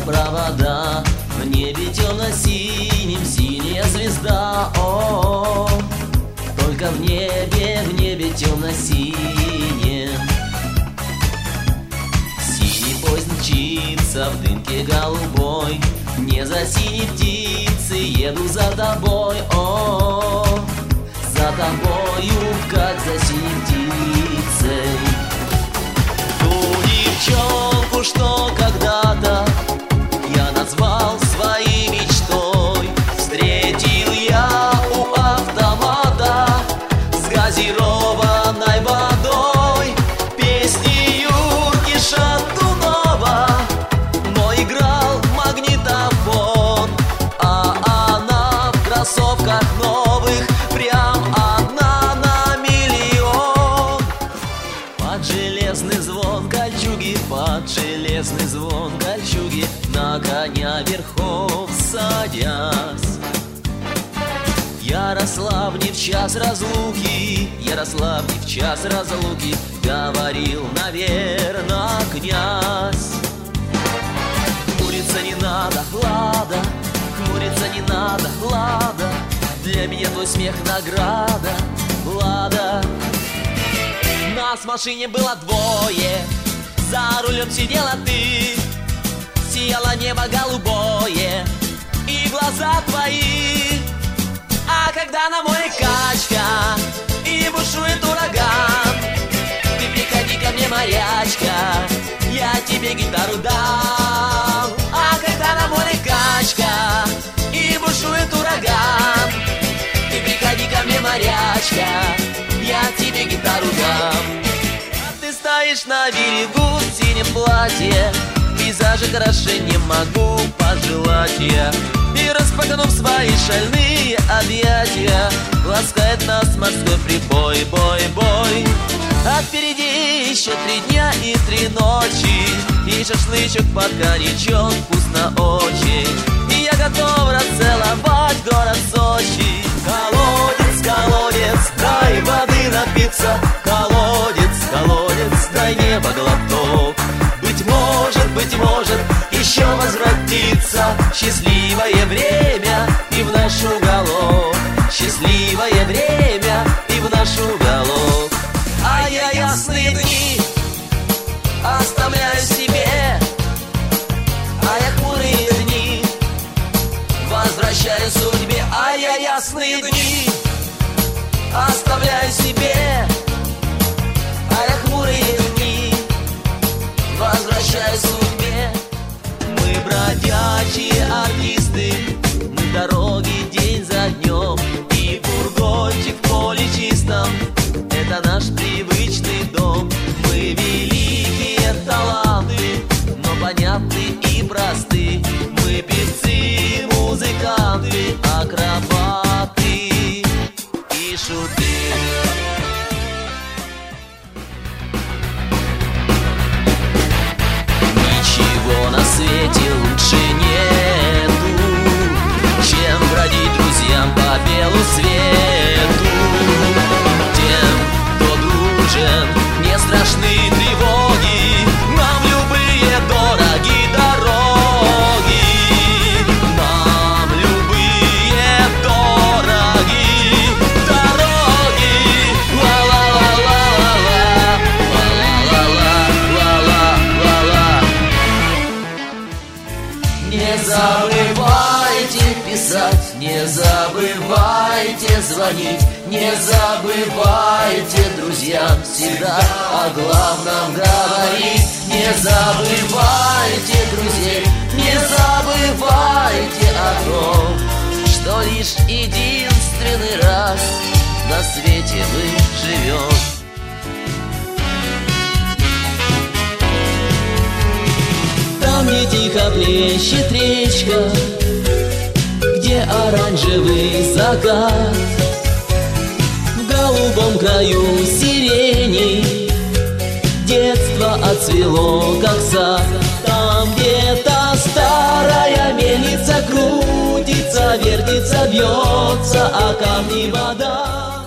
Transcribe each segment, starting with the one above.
провода. В небе темно-синим синяя звезда. О, только в небе темно-синем. Синий поезд мчится в дымке голубой. Не за синей птицей еду за тобой. О, за тобою, как за синей птицей. Ту девчонку, что когда-то я назвал своей мечтой, встретил я у автомата с газированной водой. Песни Юрки Шатунова мной играл магнитофон, а она в кроссовках новых, прям одна на миллион. Под железный звон кольчуги, под железный звон кольчуги, на коня верхов садясь. Ярославне в час разлуки, Ярославне в час разлуки говорил, наверно, князь. Хмуриться не надо, Лада, хмуриться не надо, Лада, для меня твой смех награда, Лада. Нас в машине было двое, за рулем сидела ты, сияло небо голубое и глаза твои. А когда на море качка и бушует ураган, ты приходи ко мне, морячка, я тебе гитару дам. А когда на море качка и бушует ураган, ты приходи ко мне, морячка, я тебе гитару дам. А ты стоишь на берегу в синем платье, пейзажи краше не могу пожелать я. И распахнув свои шальные объятия, ласкает нас морской прибой, бой, бой. А впереди еще 3 дня и 3 ночи, и шашлычок под коньячок вкусно очень. И я готов расцеловать город Сочи. Колодец, колодец, дай воды напиться, колодец, колодец, дай небо глоток. Быть может, еще возвратится счастливое время и в наш уголок. Счастливое время и в наш уголок. А я ясные дни оставляю себе, а я хмурые дни возвращаю судьбе. А я ясные дни оставляю себе, а я хмурые дни возвращаю судьбе. Мы бродячие артисты, мы в дороге день за днем, и фургончик в поле чистом — это наш привычный дом. Мы великие таланты, но понятны и просты. Мы певцы, музыканты, акробаты и шуты. Ничего на свете лучше нету, чем бродить друзьям по белу свету. Тем, кто дружен, не страшны тревоги, нам любые дороги дороги. Нам любые дороги дороги. Ла-ла-ла-ла-ла-ла, ла-ла-ла-ла-ла-ла-ла. Не забывайте писать, не забывайте звонить, не забывайте друзьям всегда о главном говорить. Не забывайте друзей, не забывайте о том, что лишь единственный раз на свете мы живем. Там, где тихо плещет речка, где оранжевый закат, в голубом краю сирени детство отцвело, как сад. Там где-то старая мельница крутится, вертится, бьется о камни вода.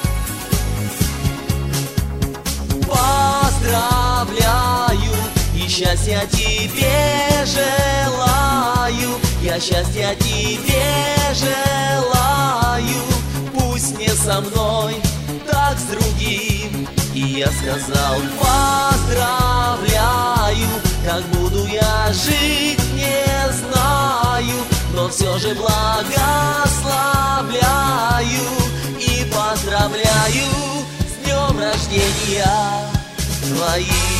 Поздравляю, еще счастья тебе желаю, я счастья тебе желаю. Пусть не со мной, так с другим. И я сказал поздравляю. Как буду я жить, не знаю, но все же благословляю и поздравляю с днем рождения твоим.